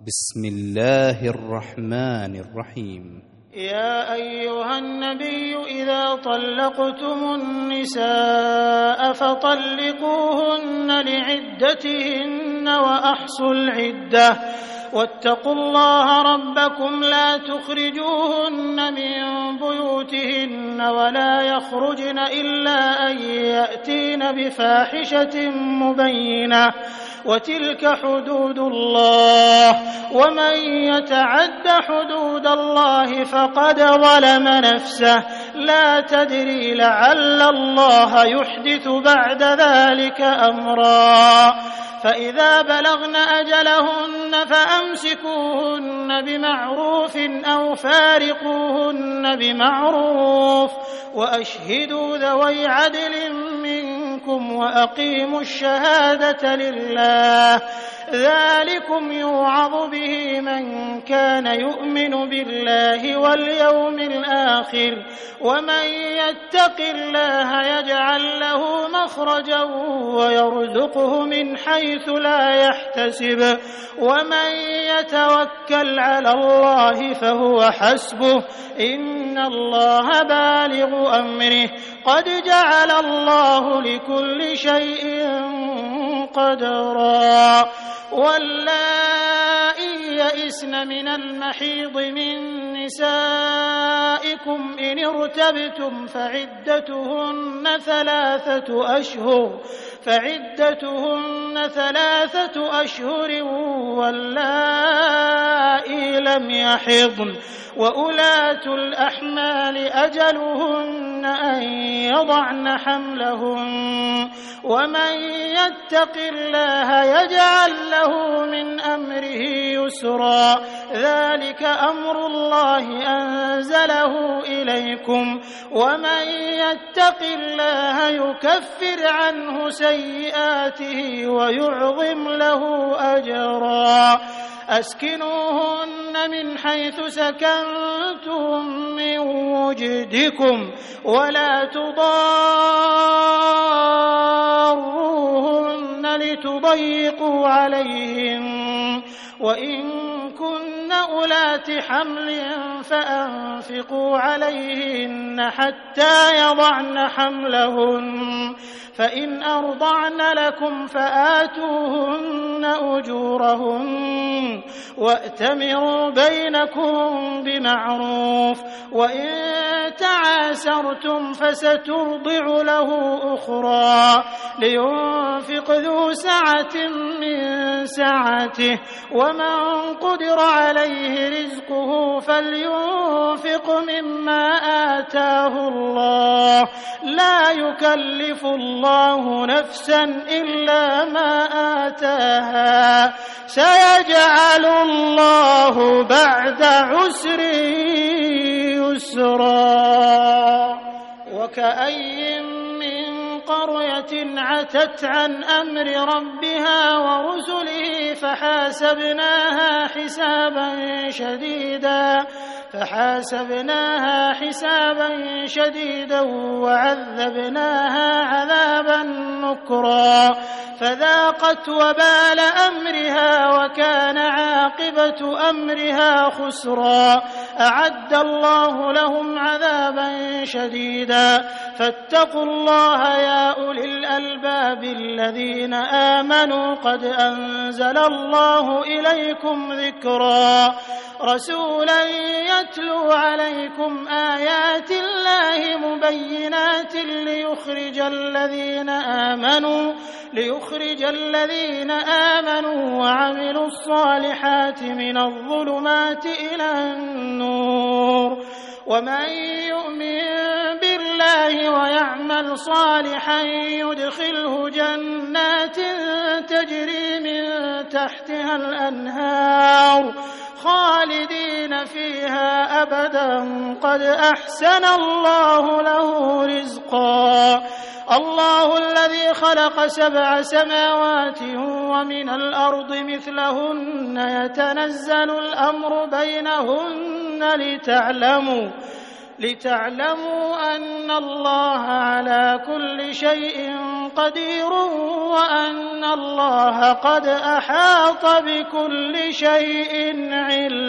بسم الله الرحمن الرحيم. يا أيها النبي إذا طلقتم النساء فطلقوهن لعدتهن وأحصوا العدة واتقوا الله ربكم لا تخرجوهن من بيوتهن ولا يخرجن إلا أن يأتين بفاحشة مبينة وتلك حدود الله ومن يتعد حدود الله فقد ظلم نفسه لا تدري لعل الله يحدث بعد ذلك أمرا فإذا بلغن أجلهن فأمسكوهن بمعروف أو فارقوهن بمعروف وأشهدوا ذوي عدل منكم وأقيموا الشهادة لله ذلكم يوعظ به من كان يؤمن بالله واليوم الآخر ومن يتق الله يجعل له مخرجا ويرزقه من حيث لا يحتسب ومن يتوكل على الله فهو حسبه إن الله بالغ أمره قد جعل الله لكل شيء قدرا واللائي يئسن من المحيض من نسائكم إن ارتبتم فعدتهن ثلاثة أشهر واللائي لم يحضن وأولاة الأحمال أجلهن أن يضعن حملهن ومن يتق الله يجعل له من أمره يسرا ذلك أمر الله أنزله إليكم ومن يتق الله يكفر عنه سيئاته ويعظم له أجرا أسكنوهن من حيث سكنتم من وجدكم ولا تضاروهن لتضيقوا عليهم وإن كن أولات حمل فأنفقوا عليهن حتى يضعن حملهن فإن أرضعن لكم فآتوهن أجورهن وأتمروا بينكم بمعروف وإن تعاسرتم فسترضع له أخرى لينفق ذو سعة من سعته ومن قدر عليه رزقه فلينفق مما آتاه الله لا يكلف الله نفسا إلا ما آتاها سيجعل الله بعد عسر يسرا وكأي من قرية عتت عن أمر ربها ورسله فحاسبناها حسابا شديدا وعذبناها عذابا نكرا فذاقت وبال أمرها وكان عاقبة أمرها خسرا أعد الله لهم عذابا شديدا فاتقوا الله يا أولي الألباب الذين آمنوا قد أنزل الله إليكم ذكرا رسولا يتلو عليكم آيات الله مبينات ليخرج الذين آمنوا وعملوا الصالحات من الظلمات إلى النور ومن يؤمن بالله ويعمل صالحا يدخله جنات تجري من تحتها الأنهار خالدين فيها أبدا قد أحسن الله له رزقا الله الذي خلق 7 سماوات ومن الأرض مثلهن يتنزل الأمر بينهن لتعلموا أن الله على كل شيء قدير وأن الله قد أحاط بكل شيء علما.